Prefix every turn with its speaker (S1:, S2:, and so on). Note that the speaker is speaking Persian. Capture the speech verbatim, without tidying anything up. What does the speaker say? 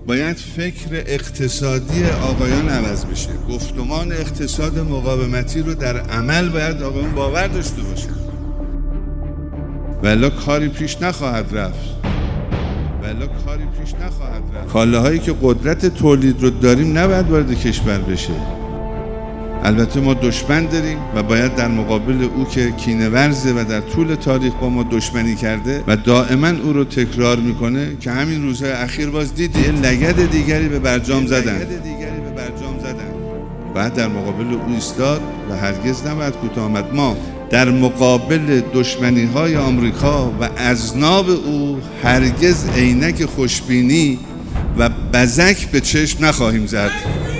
S1: باید فکر اقتصادی آقایان عوض بشه. گفتمان اقتصاد مقاومتی رو در عمل باید آقایان باور داشته باشن، ولی کاری پیش نخواهد رفت. ولی کاری پیش نخواهد رفت. کالاهایی که قدرت تولید رو داریم نباید وارد کشور بشه. البته ما دشمن داریم و باید در مقابل او که کینه ورزه و در طول تاریخ با ما دشمنی کرده و دائما او رو تکرار میکنه که همین روزهای اخیر باز دیدی یه لگد دیگری به برجام زدن. بعد در مقابل او ایستاد و هرگز نباید کوتاه آمد. ما در مقابل دشمنی های آمریکا و اذناب او هرگز عینک خوشبینی و بزک به چشم نخواهیم زد.